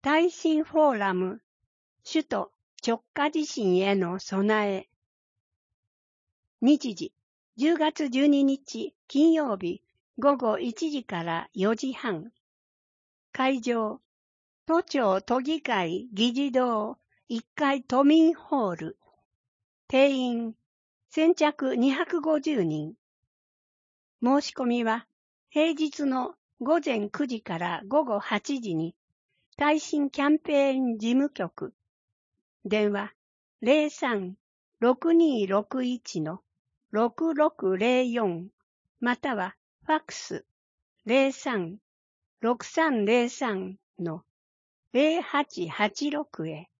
耐震フォーラム、首都直下地震への備え。日時、10月12日金曜日午後1時から4時半。会場、都庁都議会議事堂1階都民ホール。定員、先着250人。申し込みは、平日の午前9時から午後8時に、耐震キャンペーン事務局。電話、03-6261-6604またはファックス 03-6303-0886 へ。